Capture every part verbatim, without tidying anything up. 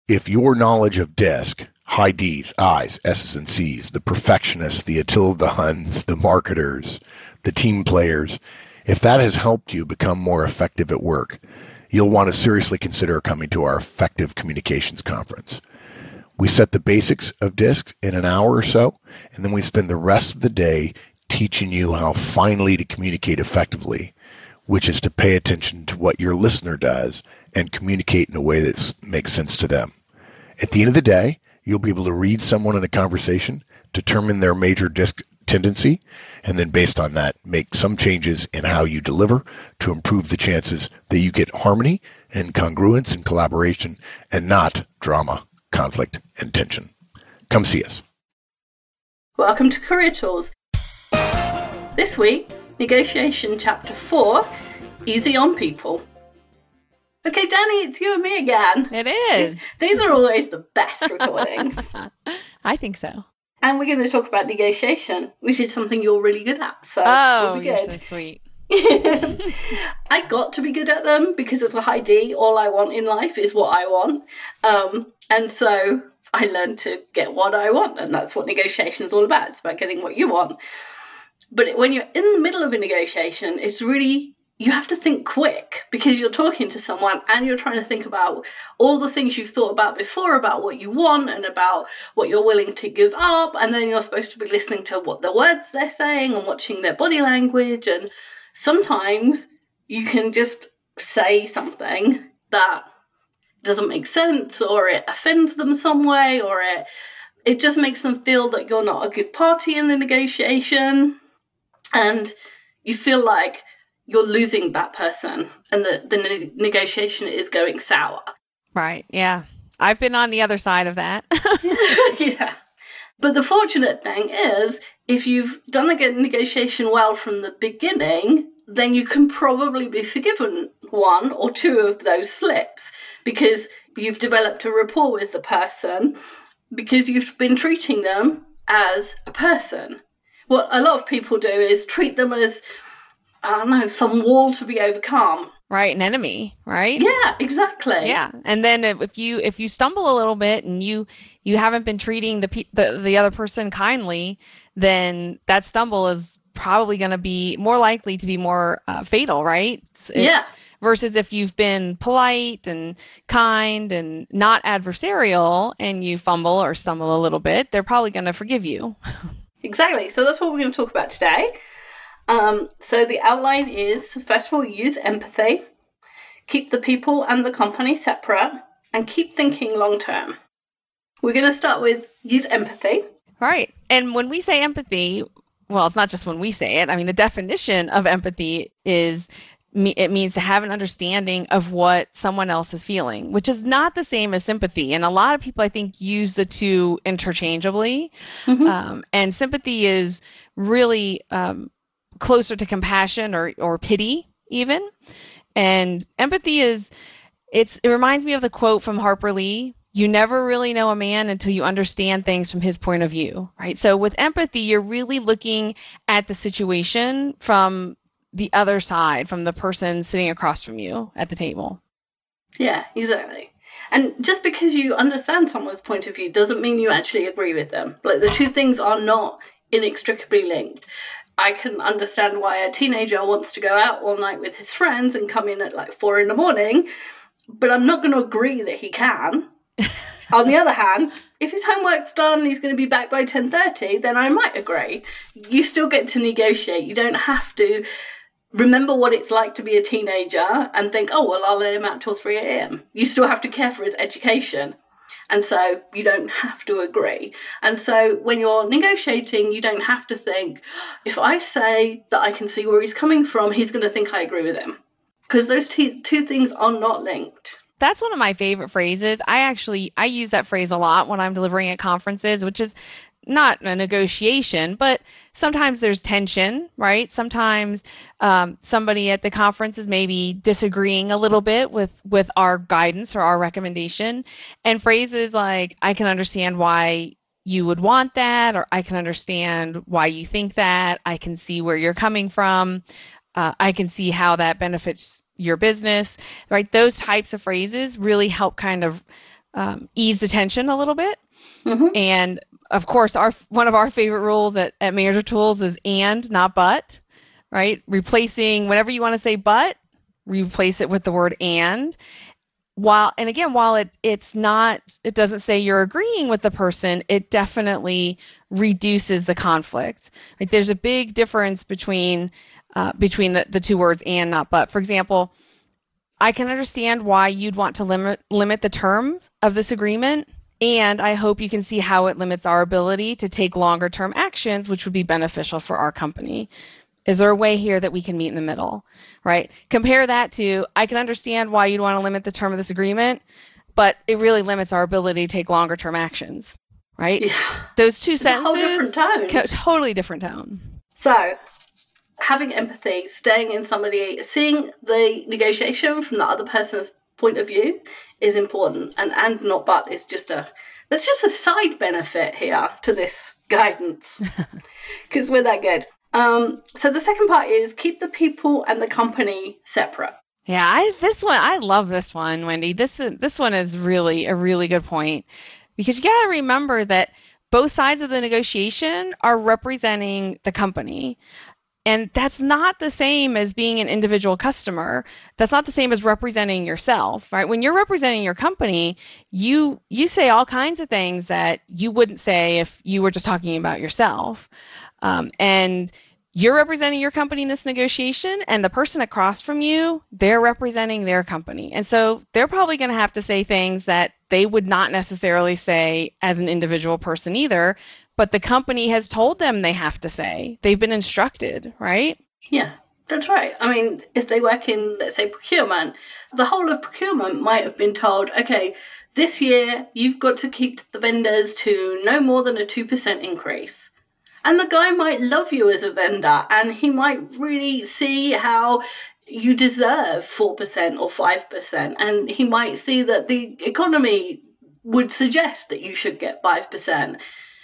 if your knowledge of DISC, high D's, I's, S's, and C's, the perfectionists, the Attila the Huns, the marketers, the team players, if that has helped you become more effective at work, you'll want to seriously consider coming to our Effective Communications Conference. We set the basics of DISC in an hour or so, and then we spend the rest of the day teaching you how finally to communicate effectively, which is to pay attention to what your listener does and communicate in a way that makes sense to them. At the end of the day, you'll be able to read someone in a conversation, determine their major DISC tendency, and then based on that, make some changes in how you deliver to improve the chances that you get harmony and congruence and collaboration and not drama, conflict, and tension. Come see us. Welcome to Career Tools. This week, Negotiation Chapter four, Easy on People. Okay, Danny, it's you and me again. It is. These, these are always the best recordings. I think so. And we're going to talk about negotiation, which is something you're really good at. So oh, we'll be you're good. so sweet. I got to be good at them because as a high D, all I want in life is what I want. Um, and so I learned to get what I want, and that's what negotiation is all about. It's about getting what you want. But when you're in the middle of a negotiation, it's really, you have to think quick because you're talking to someone and you're trying to think about all the things you've thought about before, about what you want and about what you're willing to give up. And then you're supposed to be listening to what the words they're saying and watching their body language. And sometimes you can just say something that doesn't make sense, or it offends them some way, or it it just makes them feel that you're not a good party in the negotiation. And you feel like you're losing that person and the, the ne- negotiation is going sour. Right, yeah. I've been on the other side of that. Yeah. But the fortunate thing is, if you've done the negotiation well from the beginning, then you can probably be forgiven one or two of those slips because you've developed a rapport with the person, because you've been treating them as a person. What a lot of people do is treat them as, I don't know, some wall to be overcome. Right, an enemy, right? Yeah, exactly. Yeah, and then if you if you stumble a little bit and you you haven't been treating the pe- the, the other person kindly, then that stumble is probably going to be more likely to be more uh, fatal, right? It, yeah. Versus if you've been polite and kind and not adversarial and you fumble or stumble a little bit, they're probably going to forgive you. Exactly. So that's what we're going to talk about today. Um, so the outline is, first of all, use empathy, keep the people and the company separate, and keep thinking long term. We're going to start with use empathy. Right. And when we say empathy, well, it's not just when we say it. I mean, the definition of empathy is it means to have an understanding of what someone else is feeling, which is not the same as sympathy. And a lot of people, I think, use the two interchangeably. Mm-hmm. Um, and sympathy is really um, closer to compassion or, or pity even. And empathy is, it's it reminds me of the quote from Harper Lee, "You never really know a man until you understand things from his point of view," right? So with empathy, you're really looking at the situation from the other side, from the person sitting across from you at the table. Yeah, exactly. And just because you understand someone's point of view doesn't mean you actually agree with them. Like, the two things are not inextricably linked. I can understand why a teenager wants to go out all night with his friends and come in at like four in the morning, but I'm not going to agree that he can. On the other hand, if his homework's done and he's going to be back by ten thirty, then I might agree. You still get to negotiate. You don't have to remember what it's like to be a teenager and think, oh, well, I'll let him out till three a.m. You still have to care for his education. And so you don't have to agree. And so when you're negotiating, you don't have to think, if I say that I can see where he's coming from, he's going to think I agree with him. Because those two, two things are not linked. That's one of my favorite phrases. I actually, I use that phrase a lot when I'm delivering at conferences, which is not a negotiation, but sometimes there's tension, right? Sometimes um, somebody at the conference is maybe disagreeing a little bit with, with our guidance or our recommendation. And phrases like, I can understand why you would want that, or I can understand why you think that, I can see where you're coming from, uh, I can see how that benefits your business, right? Those types of phrases really help kind of um, ease the tension a little bit. Mm-hmm. And of course, our one of our favorite rules at, at Manager Tools is and, not but, right? Replacing whenever you want to say but, replace it with the word and. While and again, while it it's not, it doesn't say you're agreeing with the person, it definitely reduces the conflict. Like there's a big difference between uh, between the, the two words and, not but. For example, I can understand why you'd want to limit limit the term of this agreement, and I hope you can see how it limits our ability to take longer term actions, which would be beneficial for our company. Is there a way here that we can meet in the middle, right? Compare that to, I can understand why you'd want to limit the term of this agreement, but it really limits our ability to take longer term actions, right? Yeah. Those two It's sentences, a whole different tone. co- totally different tone. So, having empathy, staying in somebody, seeing the negotiation from the other person's point of view is important. And and not but is just a, that's just a side benefit here to this guidance because we're that good. Um, so the second part is keep the people and the company separate. Yeah, I, this one, I love this one, Wendy. This is, this one is really a really good point because you got to remember that both sides of the negotiation are representing the company. And that's not the same as being an individual customer. That's not the same as representing yourself, right? When you're representing your company, you you say all kinds of things that you wouldn't say if you were just talking about yourself. Um, and you're representing your company in this negotiation, and the person across from you, they're representing their company. And so they're probably going to have to say things that they would not necessarily say as an individual person either, but the company has told them they have to say. They've been instructed, right? Yeah, that's right. I mean, if they work in, let's say, procurement, the whole of procurement might have been told, okay, this year you've got to keep the vendors to no more than a two percent increase. And the guy might love you as a vendor and he might really see how you deserve four percent or five percent. And he might see that the economy would suggest that you should get five percent.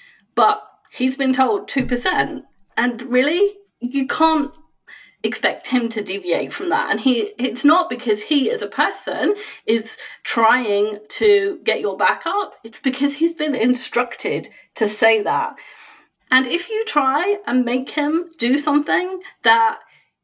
But he's been told two percent. And really, you can't expect him to deviate from that. And he it's not because he as a person is trying to get your back up. It's because he's been instructed to say that. And if you try and make him do something that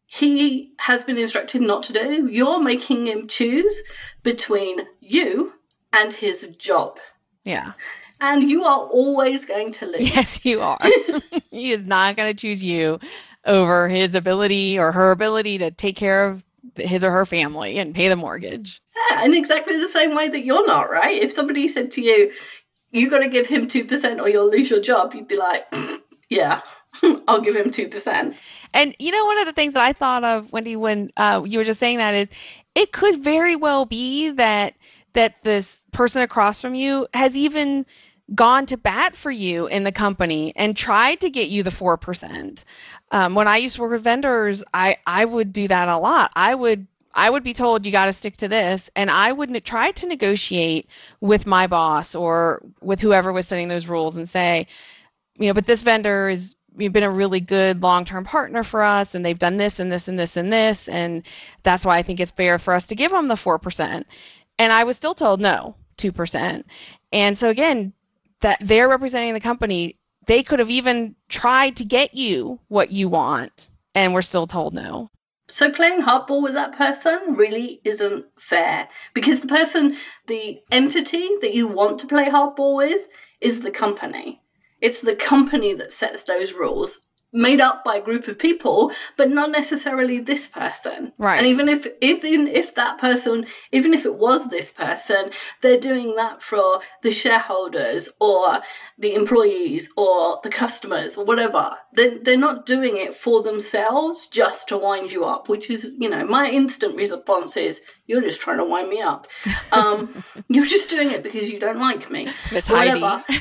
he has been instructed not to do, you're making him choose between you and his job. Yeah. And you are always going to lose. Yes, you are. He is not going to choose you over his ability or her ability to take care of his or her family and pay the mortgage. Yeah, in exactly the same way that you're not, right? If somebody said to you, you got to give him two percent or you'll lose your job, you'd be like, yeah, I'll give him two percent. And you know, one of the things that I thought of, Wendy, when uh, you were just saying that is it could very well be that that this person across from you has even gone to bat for you in the company and tried to get you the four percent. Um, when I used to work with vendors, I, I would do that a lot. I would I would be told you got to stick to this, and I would try to negotiate with my boss or with whoever was setting those rules and say, you know, but this vendor is you've been a really good long-term partner for us, and they've done this and this and this and this, and that's why I think it's fair for us to give them the four percent. And I was still told no, two percent. And so again, that they're representing the company, they could have even tried to get you what you want, and we're still told no. So playing hardball with that person really isn't fair, because the person, the entity that you want to play hardball with is the company. It's the company that sets those rules, made up by a group of people, but not necessarily this person. Right. And even if, even if that person, even if it was this person, they're doing that for the shareholders or the employees or the customers or whatever. They're, they're not doing it for themselves just to wind you up, which is, you know, my instant response is, you're just trying to wind me up. Um, you're just doing it because you don't like me. Miss Heidi.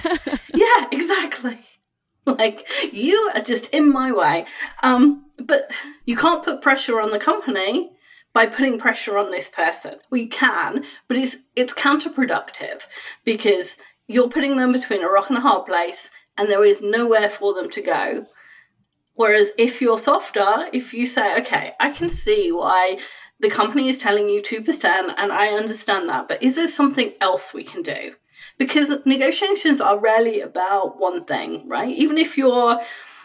Yeah, exactly. Like, you are just in my way. Um, but you can't put pressure on the company by putting pressure on this person. Well, you can, but it's it's counterproductive because you're putting them between a rock and a hard place and there is nowhere for them to go. Whereas if you're softer, if you say, okay, I can see why the company is telling you two percent, and I understand that, but is there something else we can do? Because negotiations are rarely about one thing, right? Even if you're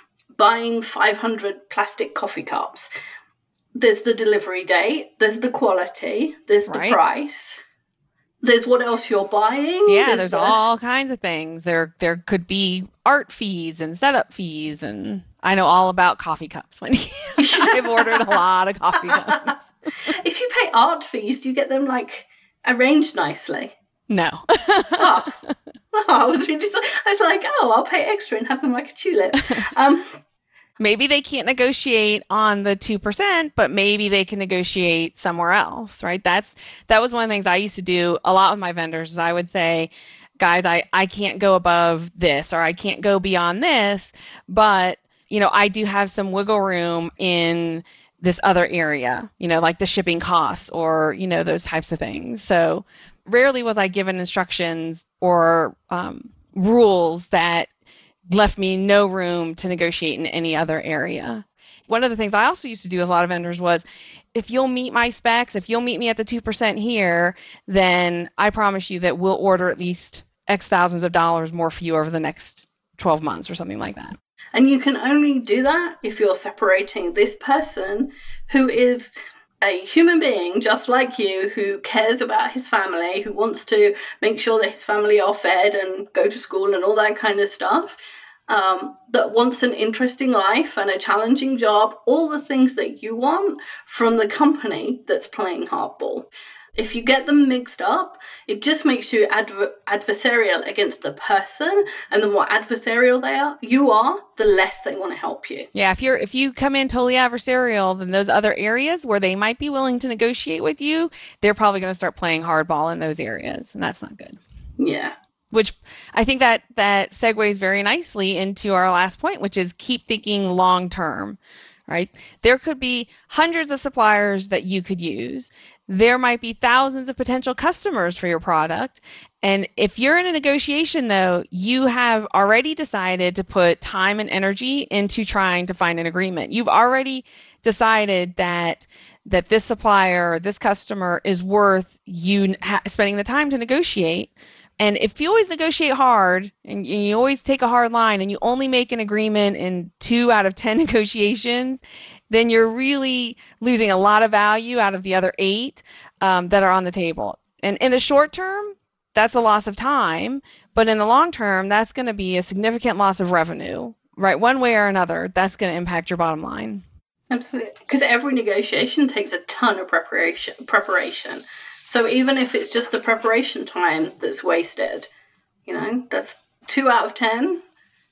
buying five hundred plastic coffee cups, there's the delivery date, there's the quality, there's Right. the price, there's what else you're buying. Yeah, there's the... all kinds of things. There there could be art fees and setup fees, and I know all about coffee cups. When I've ordered a lot of coffee cups. If you pay art fees, do you get them like arranged nicely? No. oh. oh, I was really just, I was like, oh, I'll pay extra and have them like a tulip. Um, maybe they can't negotiate on the two percent, but maybe they can negotiate somewhere else, right? That's that was one of the things I used to do a lot with my vendors. Is I would say, guys, I I can't go above this, or I can't go beyond this, but you know, I do have some wiggle room in this other area, you know, like the shipping costs or, you know, those types of things. So rarely was I given instructions or um, rules that left me no room to negotiate in any other area. One of the things I also used to do with a lot of vendors was, if you'll meet my specs, if you'll meet me at the two percent here, then I promise you that we'll order at least X thousands of dollars more for you over the next twelve months or something like that. And you can only do that if you're separating this person who is a human being just like you, who cares about his family, who wants to make sure that his family are fed and go to school and all that kind of stuff, um, that wants an interesting life and a challenging job, all the things that you want from the company that's playing hardball. If you get them mixed up, it just makes you adver- adversarial against the person, and the more adversarial they are, you are, the less they want to help you. Yeah, if you're if you come in totally adversarial, then those other areas where they might be willing to negotiate with you, they're probably going to start playing hardball in those areas, and that's not good. Yeah. Which I think that that segues very nicely into our last point, which is keep thinking long term. Right? There could be hundreds of suppliers that you could use. There might be thousands of potential customers for your product. And if you're in a negotiation, though, you have already decided to put time and energy into trying to find an agreement. You've already decided that that this supplier or this customer is worth you ha- spending the time to negotiate. And if you always negotiate hard and you always take a hard line and you only make an agreement in two out of ten negotiations, then you're really losing a lot of value out of the other eight um, that are on the table. And in the short term, that's a loss of time. But in the long term, that's going to be a significant loss of revenue, right? One way or another, that's going to impact your bottom line. Absolutely. Because every negotiation takes a ton of preparation. preparation. So even if it's just the preparation time that's wasted, you know, that's two out of ten.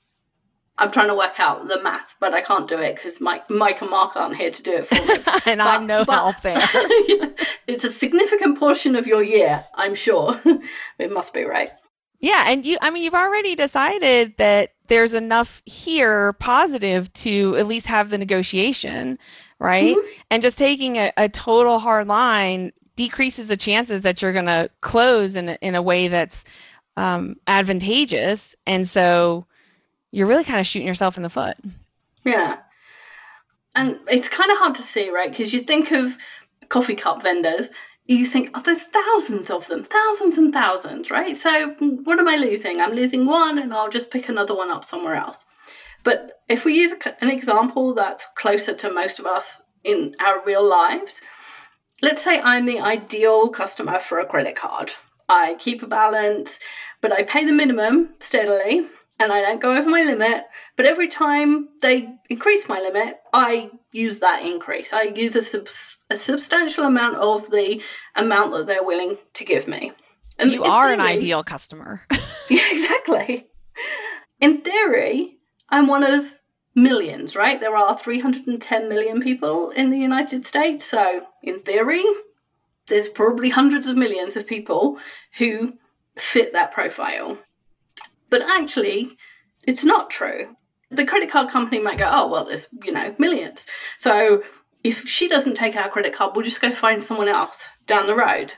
I'm trying to work out the math, but I can't do it because Mike, Mike and Mark aren't here to do it for me. and but, I'm no but, help there. It's a significant portion of your year, I'm sure. It must be, right? Yeah, and you, I mean, you've already decided that there's enough here positive to at least have the negotiation, right? Mm-hmm. And just taking a, a total hard line decreases the chances that you're going to close in a, in a way that's um, advantageous. And so you're really kind of shooting yourself in the foot. Yeah. And it's kind of hard to see, right? Because you think of coffee cup vendors, you think, oh, there's thousands of them, thousands and thousands, right? So what am I losing? I'm losing one and I'll just pick another one up somewhere else. But if we use an example that's closer to most of us in our real lives, let's say I'm the ideal customer for a credit card. I keep a balance, but I pay the minimum steadily and I don't go over my limit. But every time they increase my limit, I use that increase. I use a, sub- a substantial amount of the amount that they're willing to give me. And you are theory, an ideal customer. Yeah, exactly. In theory, I'm one of millions, right? There are three hundred ten million people in the United States. So in theory, there's probably hundreds of millions of people who fit that profile. But actually, it's not true. The credit card company might go, oh, well, there's, you know, millions. So if she doesn't take our credit card, we'll just go find someone else down the road.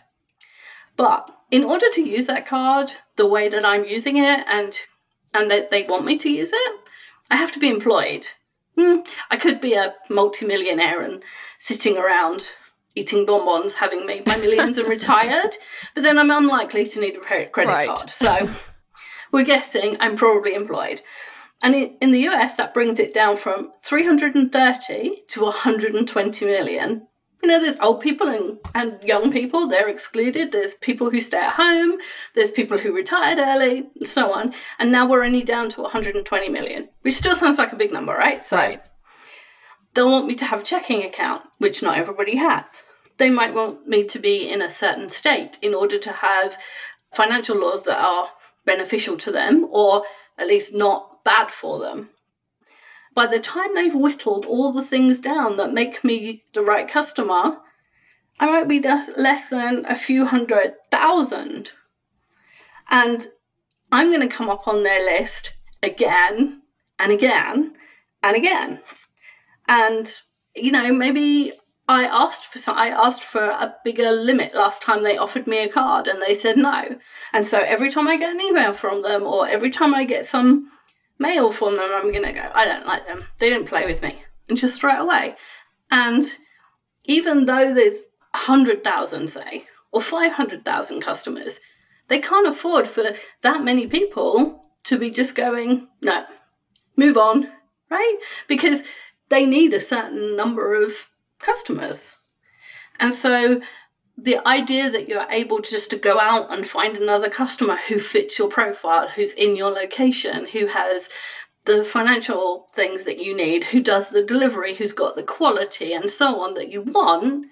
But in order to use that card the way that I'm using it and and that they want me to use it, I have to be employed. Hmm, I could be a multimillionaire and sitting around eating bonbons, having made my millions and retired. But then I'm unlikely to need a credit Right. card. So we're guessing I'm probably employed. And in the U S, that brings it down from three hundred thirty to one hundred twenty million. You know, there's old people and, and young people, they're excluded. There's people who stay at home. There's people who retired early, and so on. And now we're only down to one hundred twenty million, which still sounds like a big number, right? So Right. they'll want me to have a checking account, which not everybody has. They might want me to be in a certain state in order to have financial laws that are beneficial to them, or at least not bad for them. By the time they've whittled all the things down that make me the right customer, I might be less than a few hundred thousand. And I'm going to come up on their list again and again and again. And, you know, maybe I asked for some, I asked for a bigger limit last time they offered me a card and they said no. And so every time I get an email from them, or every time I get some mail from them, I'm going to go, I don't like them. They didn't play with me. And just straight away. And even though there's one hundred thousand, say, or five hundred thousand customers, they can't afford for that many people to be just going, no, move on, right? Because they need a certain number of customers. And so the idea that you're able to just to go out and find another customer who fits your profile, who's in your location, who has the financial things that you need, who does the delivery, who's got the quality and so on that you want,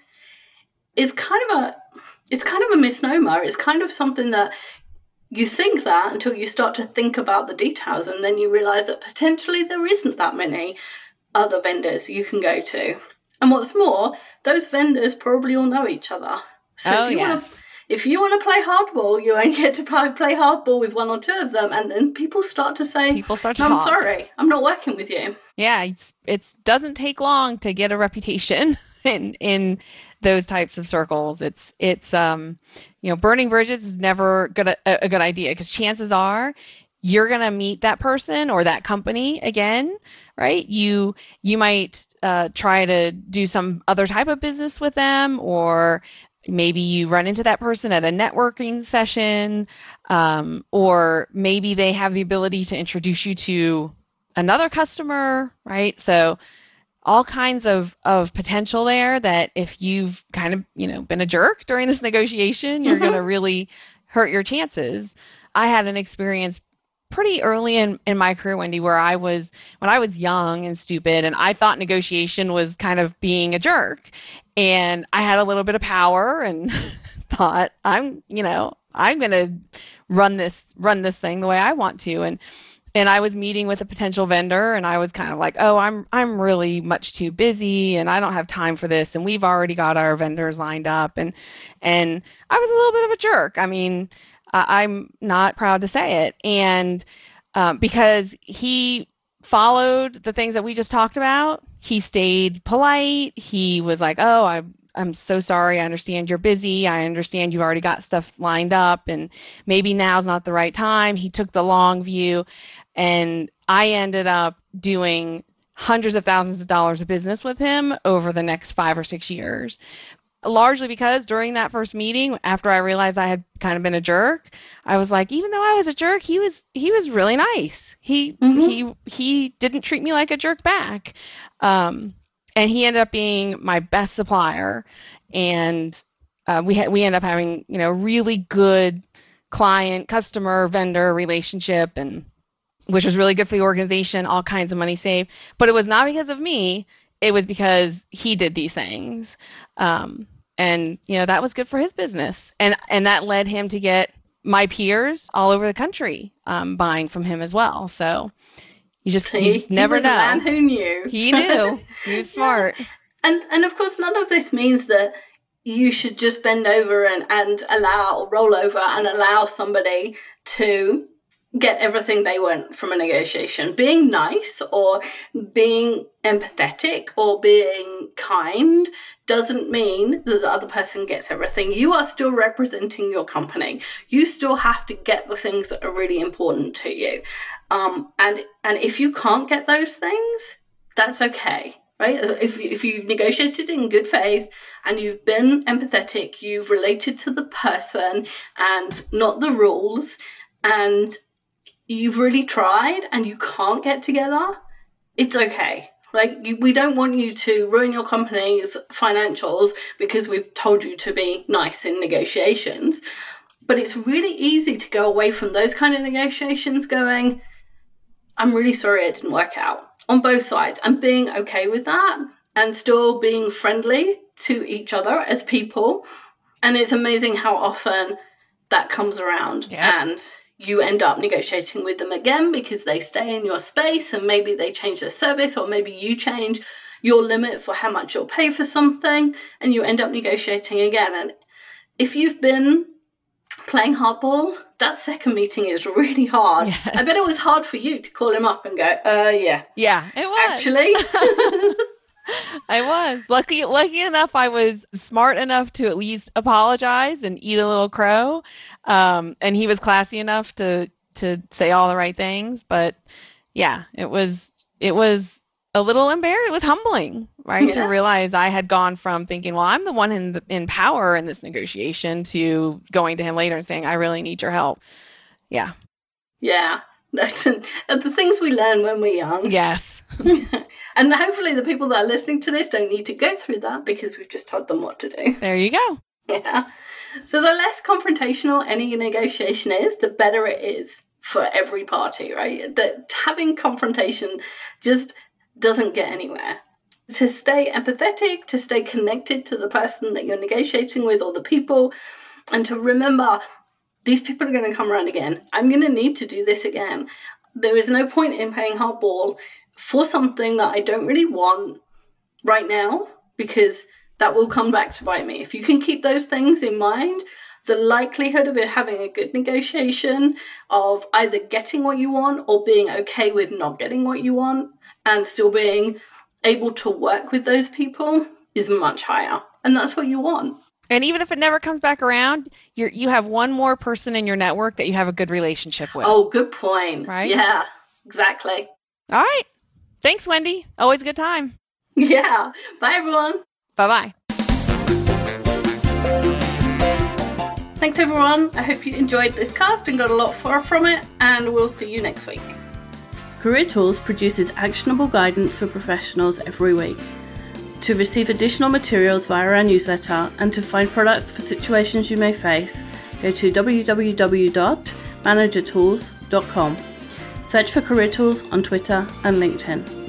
is kind of a, it's kind of a misnomer. It's kind of something that you think that until you start to think about the details, and then you realize that potentially there isn't that many other vendors you can go to. And what's more, those vendors probably all know each other. So oh, if you yes. want to, if you want to play hardball, you only get to play hardball with one or two of them, and then people start to say, People start to no, I'm talk. sorry, I'm not working with you. Yeah, it's it doesn't take long to get a reputation in in those types of circles. It's it's um you know, burning bridges is never good a, a good idea, because chances are you're going to meet that person or that company again, right? You you might uh, try to do some other type of business with them, or maybe you run into that person at a networking session, um, or maybe they have the ability to introduce you to another customer, right? So all kinds of, of potential there that if you've kind of, you know, been a jerk during this negotiation, you're going to really hurt your chances. I had an experience pretty early in, in my career, Wendy, where I was, when I was young and stupid, and I thought negotiation was kind of being a jerk. And I had a little bit of power and thought, I'm, you know, I'm going to run this, run this thing the way I want to. And And I was meeting with a potential vendor, and I was kind of like, oh, I'm I'm really much too busy, and I don't have time for this, and we've already got our vendors lined up, and and I was a little bit of a jerk. I mean, uh, I'm not proud to say it, and um, because he followed the things that we just talked about, he stayed polite. He was like, oh, I. I'm so sorry. I understand you're busy. I understand you've already got stuff lined up, and maybe now's not the right time. He took the long view, and I ended up doing hundreds of thousands of dollars of business with him over the next five or six years. Largely because during that first meeting, after I realized I had kind of been a jerk, I was like, even though I was a jerk, he was he was really nice. He mm-hmm. he he didn't treat me like a jerk back. Um, And he ended up being my best supplier, and uh, we ha- we ended up having, you know, really good client, customer, vendor relationship, and which was really good for the organization. All kinds of money saved, but it was not because of me. It was because he did these things, um, and you know that was good for his business, and and that led him to get my peers all over the country um, buying from him as well. So. You just, you just never he was know. A man who knew. He knew. He was smart. Yeah. And and of course, none of this means that you should just bend over and, and allow, roll over and allow somebody to get everything they want from a negotiation. Being nice or being empathetic or being kind doesn't mean that the other person gets everything. You are still representing your company. You still have to get the things that are really important to you. Um, and and if you can't get those things, that's okay. right? If, if you've negotiated in good faith and you've been empathetic, you've related to the person and not the rules, and you've really tried and you can't get together, it's okay. Like, you, we don't want you to ruin your company's financials because we've told you to be nice in negotiations. But it's really easy to go away from those kind of negotiations going, I'm really sorry it didn't work out, on both sides, and being okay with that and still being friendly to each other as people. And it's amazing how often that comes around. Yeah. And you end up negotiating with them again because they stay in your space, and maybe they change their service, or maybe you change your limit for how much you'll pay for something, and you end up negotiating again. And if you've been playing hardball, that second meeting is really hard. Yes. I bet it was hard for you to call him up and go, uh, yeah. Yeah, it was. Actually. I was. Lucky lucky enough, I was smart enough to at least apologize and eat a little crow. Um, and he was classy enough to to say all the right things. But yeah, it was it was a little embarrassing. It was humbling, right? Yeah. To realize I had gone from thinking, well, I'm the one in the, in power in this negotiation, to going to him later and saying, I really need your help. Yeah. Yeah. That's the things we learn when we're young. Yes. And hopefully the people that are listening to this don't need to go through that because we've just told them what to do. There you go. Yeah. So the less confrontational any negotiation is, the better it is for every party, right? That having confrontation just doesn't get anywhere. To stay empathetic, to stay connected to the person that you're negotiating with or the people, and to remember these people are going to come around again. I'm going to need to do this again. There is no point in playing hardball for something that I don't really want right now, because that will come back to bite me. If you can keep those things in mind, the likelihood of it having a good negotiation, of either getting what you want or being okay with not getting what you want and still being able to work with those people, is much higher. And that's what you want. And even if it never comes back around, you're, you have one more person in your network that you have a good relationship with. Oh, good point. Right? Yeah, exactly. All right. Thanks, Wendy. Always a good time. Yeah. Bye, everyone. Bye-bye. Thanks, everyone. I hope you enjoyed this cast and got a lot far from it, and we'll see you next week. Career Tools produces actionable guidance for professionals every week. To receive additional materials via our newsletter and to find products for situations you may face, go to w w w dot manager tools dot com. Search for Career Tools on Twitter and LinkedIn.